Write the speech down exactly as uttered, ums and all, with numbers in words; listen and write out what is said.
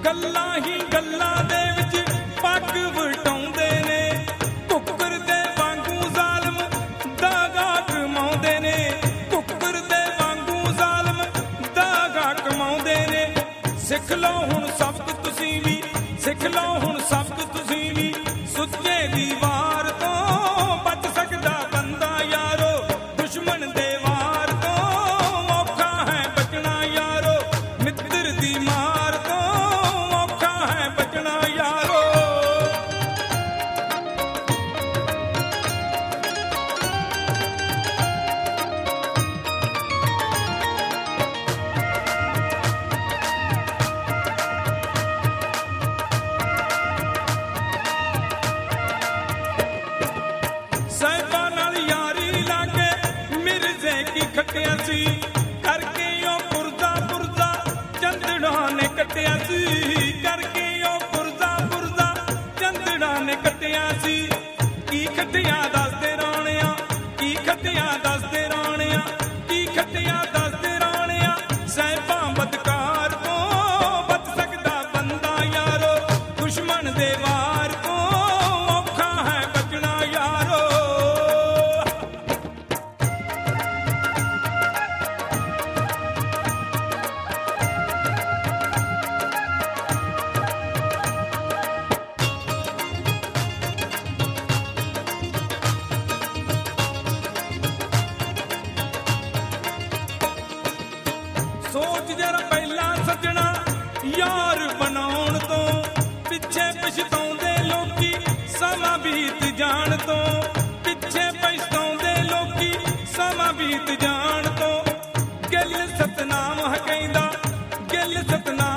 ਗੱਲਾਂ ਹੀ ਗੱਲਾਂ ਦੇ ਵਿੱਚ ਪੱਗ ਵਟਾਉਂਦੇ ਨੇ, ਕੁੱਕਰ ਦੇ ਵਾਂਗੂ ਜ਼ਾਲਮ ਦਾਗਾ ਕਮਾਉਂਦੇ ਨੇ, ਕੁੱਕਰ ਦੇ ਵਾਂਗੂ ਜ਼ਾਲਮ ਦਾਗਾ ਕਮਾਉਂਦੇ ਨੇ। ਸਿੱਖ ਲਓ ਹੁਣ ਸਬਕ ਤੁਸੀਂ ਵੀ, ਸਿੱਖ ਲਓ ਹੁਣ ਸਬਕ ਤੁਸੀਂ ਵੀ, ਸੁੱਚੇ ਦੀ ਵਾਰ ਤੋਂ ਬਚ ਸਕਦਾ ਬੰਦਾ ਯਾਰੋ, ਦੁਸ਼ਮਣ ਦੇ ਵਾਰ ਤੋਂ ਔਖਾ ਹੈ ਬਚਣਾ ਯਾਰੋ, ਮਿੱਤਰ ਦੀ ਮਾਰ ਤੋਂ ਔਖਾ ਹੈ ਬਚਣਾ ਯਾਰੋ। ਸਾਹਿਬਾਂ ਨਾਲ ਯਾਰੀ ਲਾ ਕੇ ਮਿਰਜ਼ੇ ਕੀ ਖੱਟਿਆ ਸੀ, ਕਰਕੇ ਉਹ ਪੁਰਜ਼ਾ ਪੁਰਜ਼ਾ ਚੰਦੜਾ ਨੇ ਕੱਟਿਆ ਸੀ, ਕਰਕੇ ਉਹ ਪੁਰਜ਼ਾ ਪੁਰਜ਼ਾ ਚੰਦੜਾ ਨੇ ਕੱਟਿਆ ਸੀ। ਕੀ ਖੱਟਿਆ ਦੱਸਦੇ ਰਾਣਿਆ, ਕੀ ਖੱਟਿਆ ਦੱਸਦੇ ਰਾਣਿਆ, ਕੀ ਖੱਟਿਆ ਦੱਸਦੇ ਰਾਣਿਆ, ਸਾਹਿਬਾਂ ਬਦਕਾਰ ਤੋਂ ਬਚ ਸਕਦਾ ਬੰਦਾ ਯਾਰੋ, ਦੁਸ਼ਮਣ ਦੇ ਵਾਰ ਤੋਂ ਔਖਾ ਹੈ ਬਚਣਾ ਯਾਰੋ। ਸੋਚ ਜਰਾ ਪਹਿਲਾਂ ਸੱਜਣਾ ਯਾਰ ਬਣਾਉਣ ਤੋਂ, ਪਿੱਛੇ ਪਛਤਾਉਂਦੇ ਲੋਕੀ ਸਮਾਂ ਬੀਤ ਜਾਣ ਤੋਂ, ਪਿੱਛੇ ਪਛਤਾਉਂਦੇ ਲੋਕੀ ਸਮਾਂ ਬੀਤ ਜਾਣ ਤੋਂ। ਗਿੱਲ ਸਤਨਾਮ ਹੈ ਕਹਿੰਦਾ, ਗਿੱਲ ਸਤਨਾਮ